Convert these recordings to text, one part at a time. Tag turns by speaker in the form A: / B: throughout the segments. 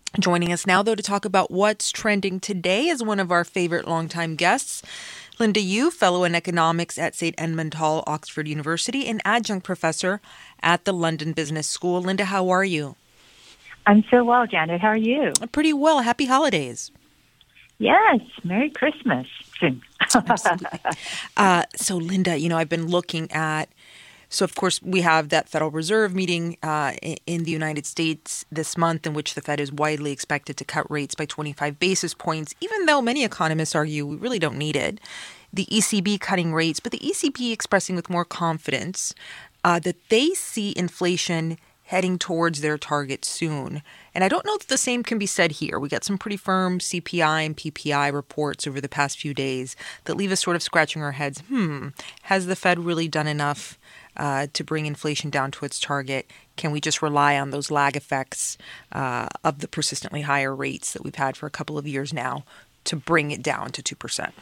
A: Joining us now, though, to talk about what's trending today is one of our favorite longtime guests, Linda Yu, fellow in economics at St. Edmund Hall, Oxford University, and adjunct professor at the London Business School. Linda, how are you?
B: I'm so well, Janet. How are you?
A: Pretty well. Happy holidays.
B: Yes, Merry Christmas.
A: Absolutely. So, Linda, I've been looking at, of course, we have that Federal Reserve meeting in the United States this month in which the Fed is widely expected to cut rates by 25 basis points, even though many economists argue we really don't need it. The ECB cutting rates, but the ECB expressing with more confidence that they see inflation heading towards their target soon. And I don't know if the same can be said here. We got some pretty firm CPI and PPI reports over the past few days that leave us sort of scratching our heads. Has the Fed really done enough to bring inflation down to its target? Can we just rely on those lag effects of the persistently higher rates that we've had for a couple of years now to bring it down to 2%?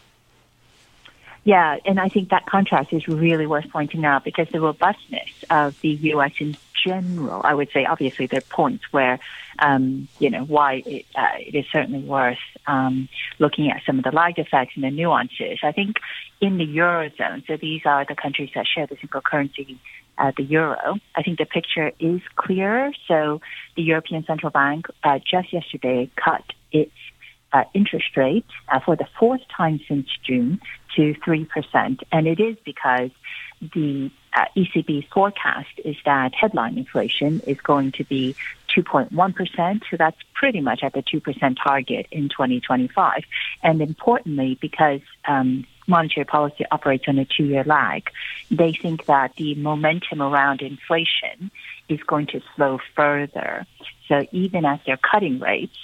B: Yeah, and I think that contrast is really worth pointing out because the robustness of the U.S. in general, I would say, obviously there are points where, why it is certainly worth looking at some of the lag effects and the nuances. I think in the Eurozone, so these are the countries that share the single currency, the euro, I think the picture is clearer. So the European Central Bank just yesterday cut its interest rate for the fourth time since June to 3%. And it is because the ECB forecast is that headline inflation is going to be 2.1%. So that's pretty much at the 2% target in 2025. And importantly, because monetary policy operates on a 2-year lag, they think that the momentum around inflation is going to slow further. So even as they're cutting rates,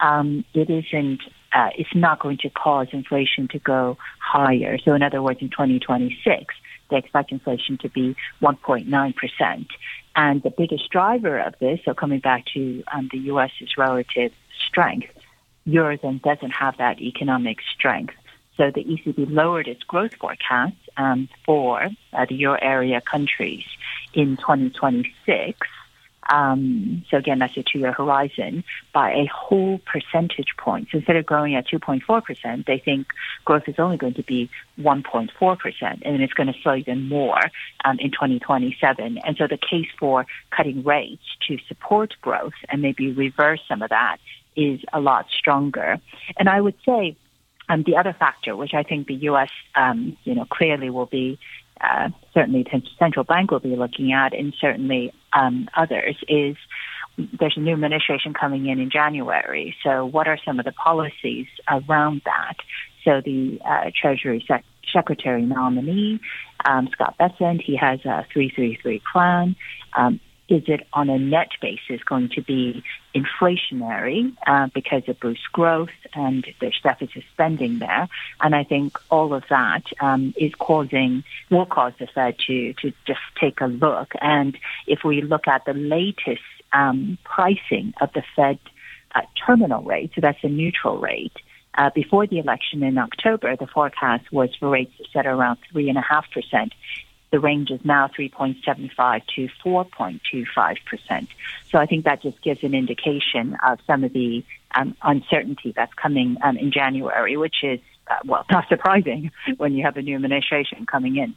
B: it's not going to cause inflation to go higher. So in other words, in 2026, they expect inflation to be 1.9%. And the biggest driver of this, so coming back to the U.S.'s relative strength, Eurozone doesn't have that economic strength. So the ECB lowered its growth forecast for the euro area countries in 2026. So again, that's a 2-year horizon by a whole percentage point. So instead of growing at 2.4%, they think growth is only going to be 1.4%, and it's going to slow even more in 2027. And so the case for cutting rates to support growth and maybe reverse some of that is a lot stronger. And I would say the other factor, which I think the U.S. Clearly will be certainly the central bank will be looking at, and certainly others, is there's a new administration coming in January. So what are some of the policies around that? So the Treasury Secretary nominee, Scott Bessent, he has a 3-3-3 plan. Is it on a net basis going to be inflationary because it boosts growth and there's deficit spending there? And I think all of that will cause the Fed to just take a look. And if we look at the latest pricing of the Fed terminal rate, so that's the neutral rate, before the election in October, the forecast was for rates set around 3.5%. The range is now 3.75 to 4.25%. So I think that just gives an indication of some of the uncertainty that's coming in January, which is, not surprising when you have a new administration coming in.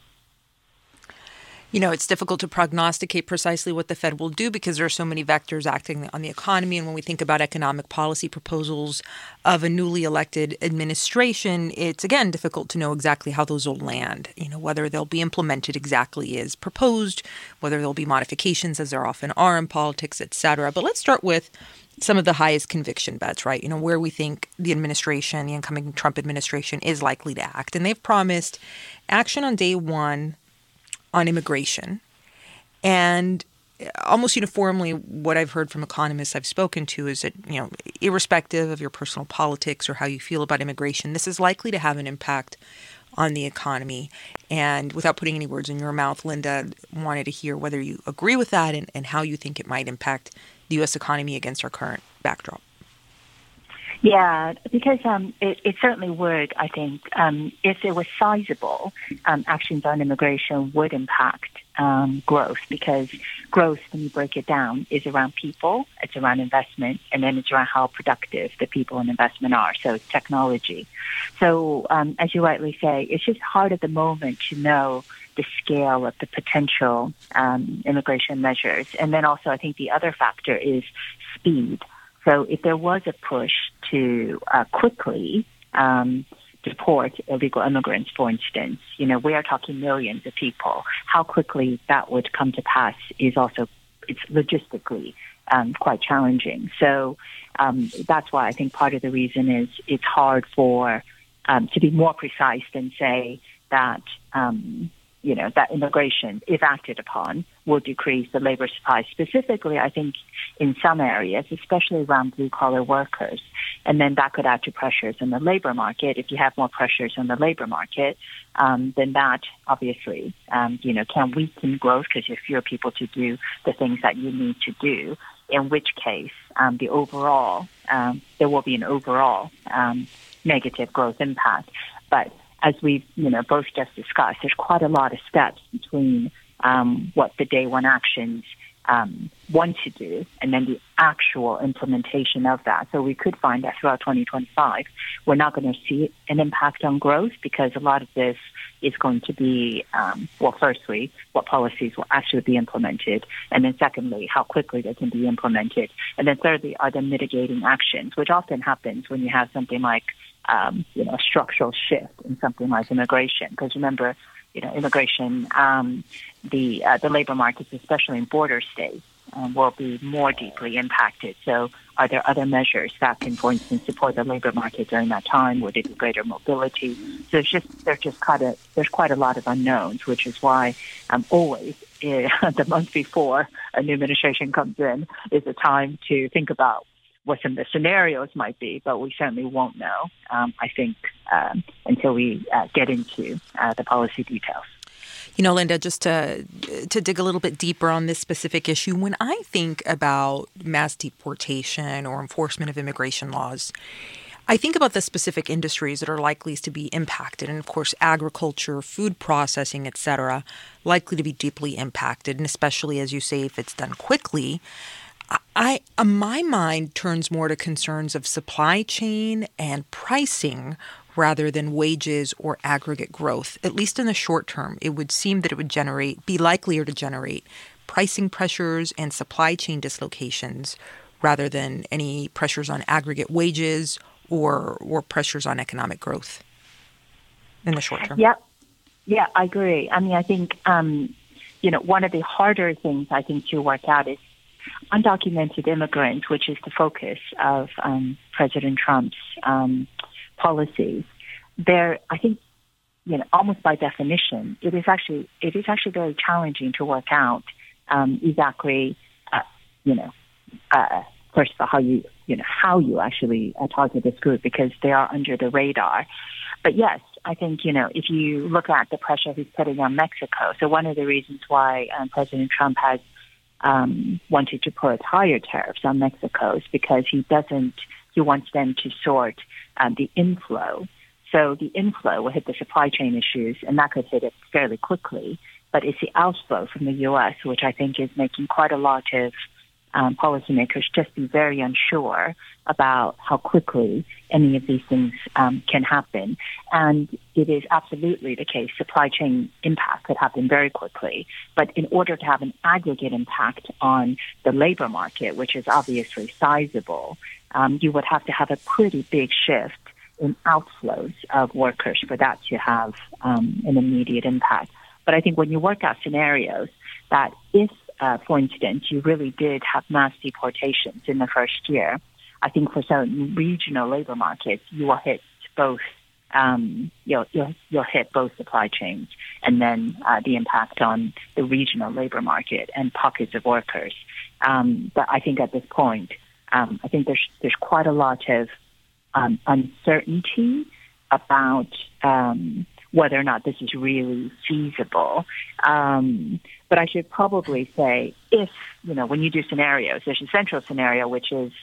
A: It's difficult to prognosticate precisely what the Fed will do because there are so many vectors acting on the economy. And when we think about economic policy proposals of a newly elected administration, it's, again, difficult to know exactly how those will land, whether they'll be implemented exactly as proposed, whether there'll be modifications, as there often are in politics, et cetera. But let's start with some of the highest conviction bets, right? Where we think the incoming Trump administration is likely to act. And they've promised action on day one on immigration. And almost uniformly, what I've heard from economists I've spoken to is that, irrespective of your personal politics or how you feel about immigration, this is likely to have an impact on the economy. And without putting any words in your mouth, Linda, wanted to hear whether you agree with that and how you think it might impact the U.S. economy against our current backdrop.
B: Yeah, because it certainly would, I think, if it was sizable, actions on immigration would impact growth, because growth, when you break it down, is around people, it's around investment, and then it's around how productive the people and investment are. So it's technology. So as you rightly say, it's just hard at the moment to know the scale of the potential immigration measures. And then also I think the other factor is speed. So if there was a push to quickly deport illegal immigrants, for instance, we are talking millions of people. How quickly that would come to pass is also, it's logistically quite challenging. So that's why I think part of the reason is it's hard for to be more precise than say that that immigration, if acted upon, will decrease the labor supply. Specifically, I think in some areas, especially around blue-collar workers. And then that could add to pressures in the labor market. If you have more pressures in the labor market, then that obviously, can weaken growth because you have fewer people to do the things that you need to do, in which case there will be an overall negative growth impact. But as we've both just discussed, there's quite a lot of steps between what the day one actions want to do and then the actual implementation of that. So we could find that throughout 2025, we're not going to see an impact on growth because a lot of this is going to be, firstly, what policies will actually be implemented, and then secondly, how quickly they can be implemented, and then thirdly, are there mitigating actions, which often happens when you have something like a structural shift in something like immigration. Because remember, immigration, the labor markets, especially in border states, will be more deeply impacted. So are there other measures that can, for instance, support the labor market during that time? Would it be greater mobility? So there's quite a lot of unknowns, which is why always the month before a new administration comes in is a time to think about what some of the scenarios might be, but we certainly won't know, I think, until we get into the policy details.
A: Linda, just to dig a little bit deeper on this specific issue, when I think about mass deportation or enforcement of immigration laws, I think about the specific industries that are likely to be impacted. And of course, agriculture, food processing, et cetera, likely to be deeply impacted. And especially, as you say, if it's done quickly, my mind turns more to concerns of supply chain and pricing rather than wages or aggregate growth. At least in the short term, it would seem that it would be likelier to generate pricing pressures and supply chain dislocations rather than any pressures on aggregate wages or pressures on economic growth in the short term.
B: Yeah, I agree. I mean, I think, one of the harder things I think to work out is undocumented immigrants, which is the focus of President Trump's policies. There, I think, almost by definition, it is actually very challenging to work out exactly, first of all, how you actually target this group, because they are under the radar. But yes, I think, if you look at the pressure he's putting on Mexico, so one of the reasons why President Trump has wanted to put higher tariffs on Mexico is because he wants them to sort the inflow. So the inflow will hit the supply chain issues, and that could hit it fairly quickly. But it's the outflow from the U.S., which I think is making quite a lot of policymakers just be very unsure about how quickly any of these things can happen. And it is absolutely the case. Supply chain impact could happen very quickly. But in order to have an aggregate impact on the labor market, which is obviously sizable, you would have to have a pretty big shift in outflows of workers for that to have an immediate impact. But I think when you work out scenarios that if, for instance, you really did have mass deportations in the first year, I think for certain regional labor markets, you will hit both. You'll hit both supply chains, and then the impact on the regional labor market and pockets of workers. But I think at this point, I think there's quite a lot of uncertainty about whether or not this is really feasible. But I should probably say, if, when you do scenarios, there's a central scenario, which is,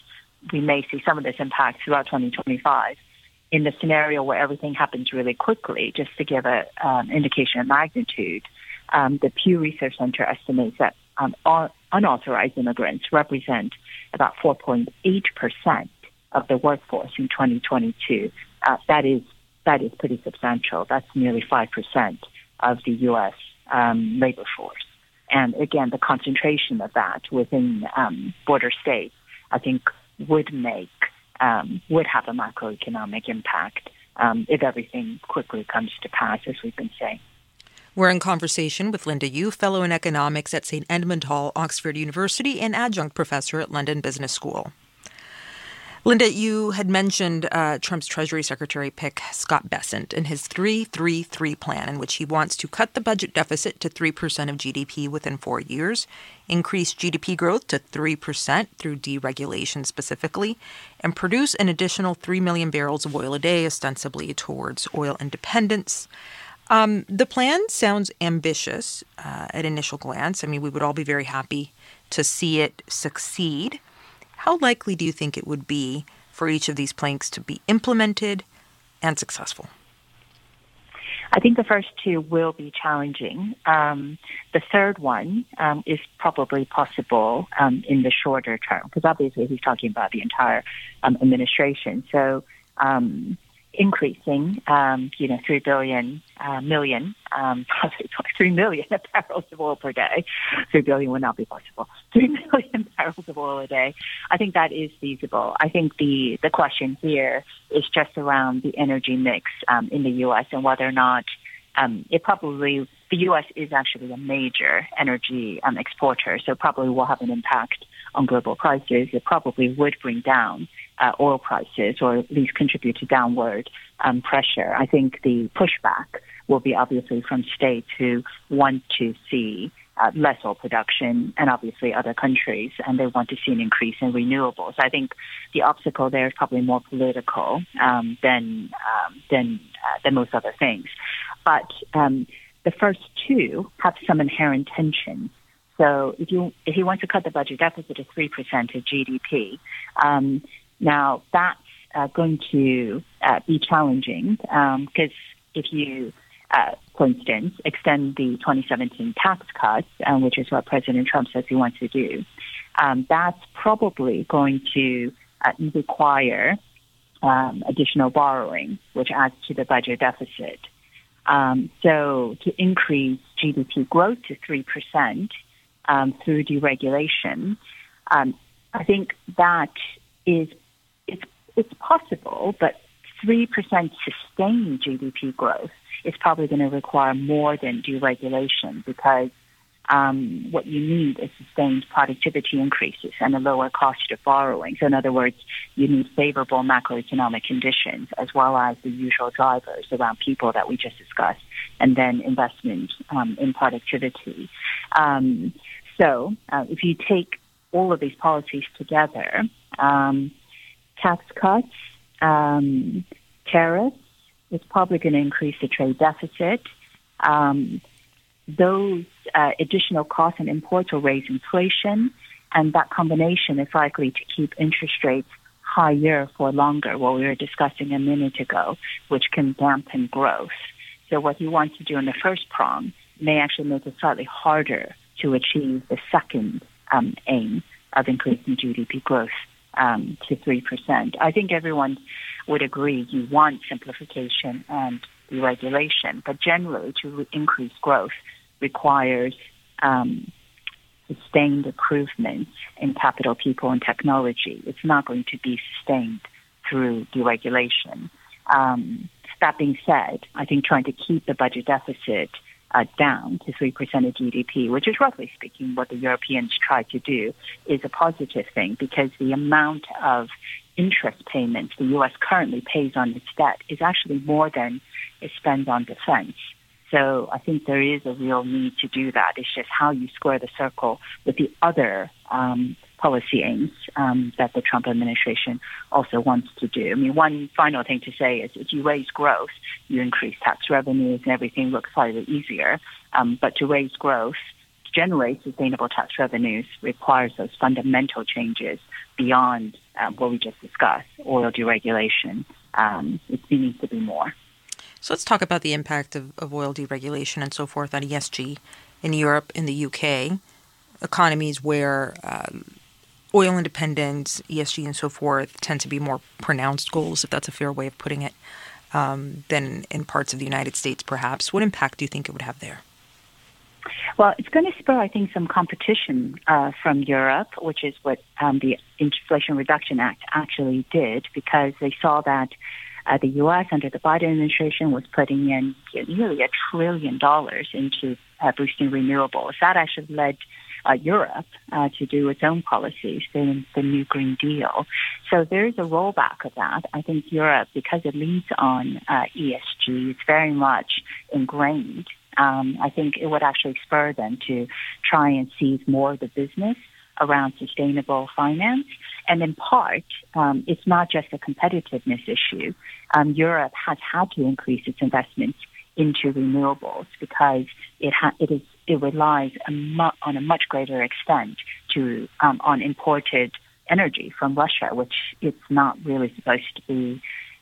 B: we may see some of this impact throughout 2025. In the scenario where everything happens really quickly, just to give an indication of magnitude, the Pew Research Center estimates that unauthorized immigrants represent about 4.8% of the workforce in 2022. That is pretty substantial. That's nearly 5% of the U.S. Labor force. And again, the concentration of that within border states, I think, would have a macroeconomic impact if everything quickly comes to pass, as we've been saying.
A: We're in conversation with Linda Yu, fellow in economics at St. Edmund Hall, Oxford University, and adjunct professor at London Business School. Linda, you had mentioned Trump's Treasury Secretary pick, Scott Bessent, and his 3-3-3 plan, in which he wants to cut the budget deficit to 3% of GDP within 4 years, increase GDP growth to 3% through deregulation specifically, and produce an additional 3 million barrels of oil a day, ostensibly towards oil independence. The plan sounds ambitious at initial glance. I mean, we would all be very happy to see it succeed. How likely do you think it would be for each of these planks to be implemented and successful?
B: I think the first two will be challenging. The third one is probably possible in the shorter term, because obviously he's talking about the entire administration. So increasing, 3 million barrels of oil per day. 3 billion would not be possible. 3 million barrels of oil a day. I think that is feasible. I think the question here is just around the energy mix in the U.S. and whether or not the U.S. is actually a major energy exporter, so probably will have an impact on global prices. It probably would bring down oil prices, or at least contribute to downward pressure. I think the pushback will be obviously from states who want to see less oil production, and obviously other countries, and they want to see an increase in renewables. I think the obstacle there is probably more political than most other things. But the first two have some inherent tension. So if he wants to cut the budget deficit to 3% of GDP, now that's going to be challenging because if you, for instance, extend the 2017 tax cuts, which is what President Trump says he wants to do, that's probably going to require additional borrowing, which adds to the budget deficit. So to increase GDP growth to 3% through deregulation, I think that it's possible, but 3% sustained GDP growth is probably going to require more than deregulation, because what you need is sustained productivity increases and a lower cost of borrowing. So in other words, you need favorable macroeconomic conditions as well as the usual drivers around people that we just discussed, and then investment in productivity. So if you take all of these policies together, tax cuts, tariffs, it's probably going to increase the trade deficit. Those additional costs and imports will raise inflation, and that combination is likely to keep interest rates higher for longer, what we were discussing a minute ago, which can dampen growth. So what you want to do in the first prong may actually make it slightly harder to achieve the second aim of increasing GDP growth to 3%. I think everyone would agree you want simplification and deregulation, but generally to increase growth requires sustained improvements in capital, people, and technology. It's not going to be sustained through deregulation. That being said, I think trying to keep the budget deficit down to 3% of GDP, which is roughly speaking what the Europeans try to do, is a positive thing, because the amount of interest payments the U.S. currently pays on its debt is actually more than it spends on defense. So I think there is a real need to do that. It's just how you square the circle with the other policy aims that the Trump administration also wants to do. I mean, one final thing to say is if you raise growth, you increase tax revenues and everything looks slightly easier. But to raise growth, to generate sustainable tax revenues requires those fundamental changes beyond what we just discussed, oil deregulation. It needs to be more.
A: So let's talk about the impact of oil deregulation and so forth on ESG in Europe, in the UK, economies where oil independence, ESG and so forth tend to be more pronounced goals, if that's a fair way of putting it, than in parts of the United States, perhaps. What impact do you think it would have there?
B: Well, it's going to spur, I think, some competition from Europe, which is what the Inflation Reduction Act actually did, because they saw that the U.S. under the Biden administration was putting in nearly $1 trillion into boosting renewables. That actually led Europe to do its own policies, the new Green Deal. So there's a rollback of that. I think Europe, because it leads on ESG, it's very much ingrained. I think it would actually spur them to try and seize more of the business around sustainable finance. And in part, it's not just a competitiveness issue. Europe has had to increase its investments into renewables because it relies on a much greater extent on imported energy from Russia, which it's not really supposed to be.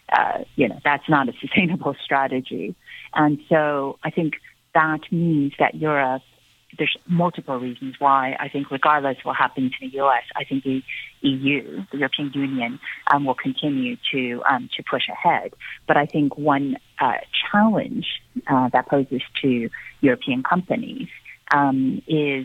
B: That's not a sustainable strategy. And so I think that means that Europe, there's multiple reasons why I think regardless of what happens in the U.S., I think the EU, the European Union, will continue to push ahead. But I think one challenge that poses to European companies is,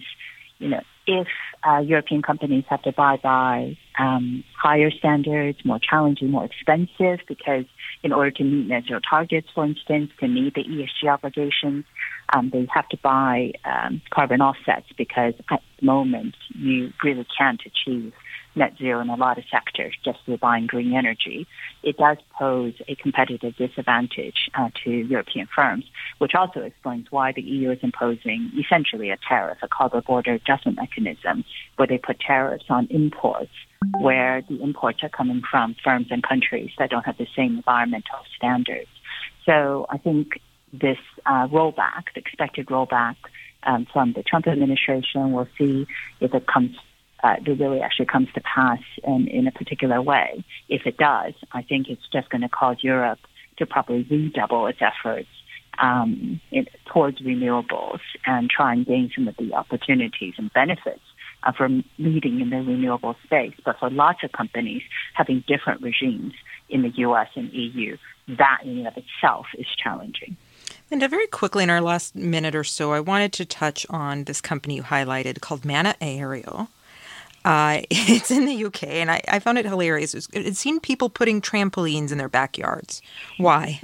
B: if European companies have to abide by higher standards, more challenging, more expensive, because in order to meet net zero targets, for instance, to meet the ESG obligations, they have to buy carbon offsets, because at the moment you really can't achieve net zero in a lot of sectors just through buying green energy. It does pose a competitive disadvantage to European firms, which also explains why the EU is imposing essentially a tariff, a carbon border adjustment mechanism, where they put tariffs on imports, where the imports are coming from firms and countries that don't have the same environmental standards. So I think this rollback, the expected rollback from the Trump administration, we'll see if it really actually comes to pass in a particular way. If it does, I think it's just going to cause Europe to probably redouble its efforts towards renewables and try and gain some of the opportunities and benefits from leading in the renewable space. But for lots of companies having different regimes in the U.S. and EU, that in and of itself is challenging.
A: And very quickly in our last minute or so, I wanted to touch on this company you highlighted called Mana Aerial. It's in the UK, and I found it hilarious. It's seen people putting trampolines in their backyards. Why?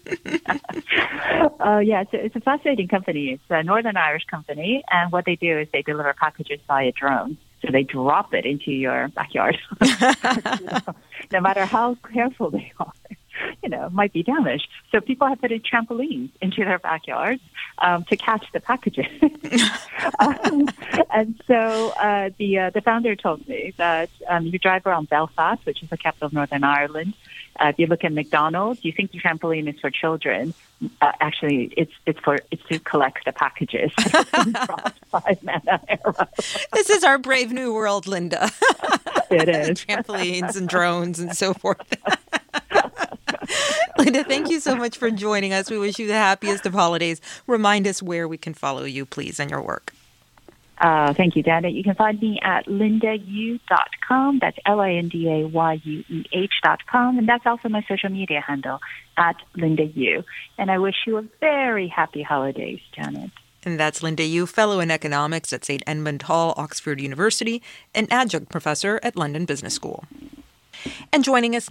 B: It's a fascinating company. It's a Northern Irish company, and what they do is they deliver packages via drone. So they drop it into your backyard. No matter how careful they are, it might be damaged. So people have put in trampolines into their backyards to catch the packages. And so the founder told me that you drive around Belfast, which is the capital of Northern Ireland. If you look at McDonald's, you think the trampoline is for children. Actually, it's to collect the packages dropped by Mana Aerial.
A: This is our brave new world, Linda.
B: It is.
A: Trampolines and drones and so forth. Linda, thank you so much for joining us. We wish you the happiest of holidays. Remind us where we can follow you, please, and your work.
B: Thank you, Dana. You can find me at lindayueh.com. That's LINDAYUEH.com. And that's also my social media handle, at LindaYueh. And I wish you a very happy holidays, Janet.
A: And that's Linda Yueh, Fellow in Economics at St. Edmund Hall, Oxford University, and Adjunct Professor at London Business School. And joining us